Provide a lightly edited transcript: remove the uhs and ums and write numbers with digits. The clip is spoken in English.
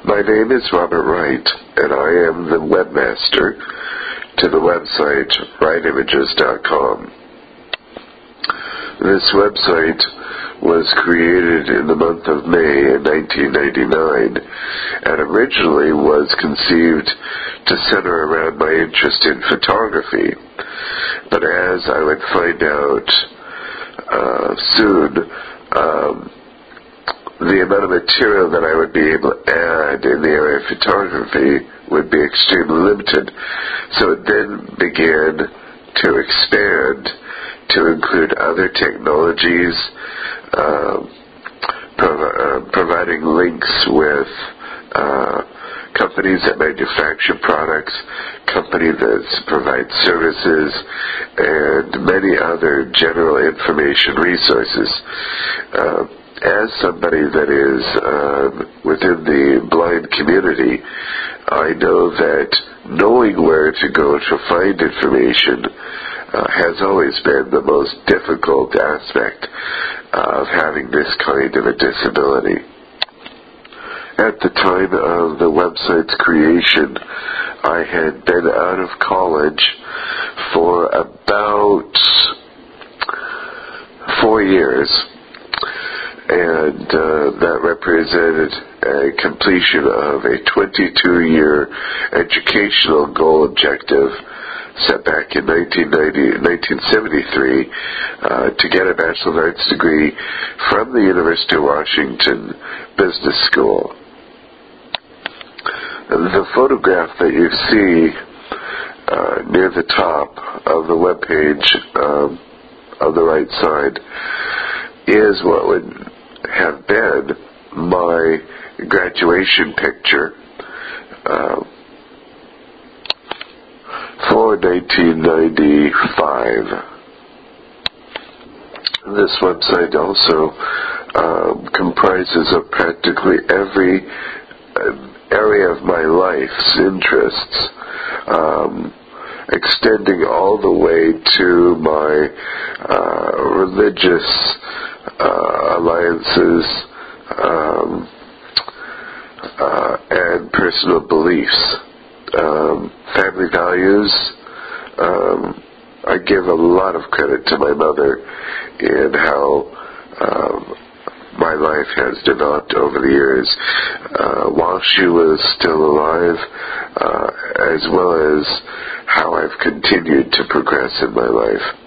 My name is Robert Wright, and I am the webmaster to the website wrightimages.com. This website was created in the month of May in 1999 and originally was conceived to center around my interest in photography. But as I would find out soon, the amount of material that I would be able to add in the area of photography would be extremely limited. So it then began to expand to include other technologies, providing links with companies that manufacture products, companies that provide services, and many other general information resources. As somebody that is within the blind community, I know that knowing where to go to find information has always been the most difficult aspect of having this kind of a disability. At the time of the website's creation, I had been out of college for about 4 years, and that represented a completion of a 22-year educational goal objective set back in 1973 to get a Bachelor of Arts degree from the University of Washington Business School. The photograph that you see near the top of the web page on the right side is what would have been my graduation picture for 1995. This website also comprises of practically every area of my life's interests, extending all the way to my religious alliances and personal beliefs. Family values. I give a lot of credit to my mother in how my life has developed over the years while she was still alive, as well as how I've continued to progress in my life.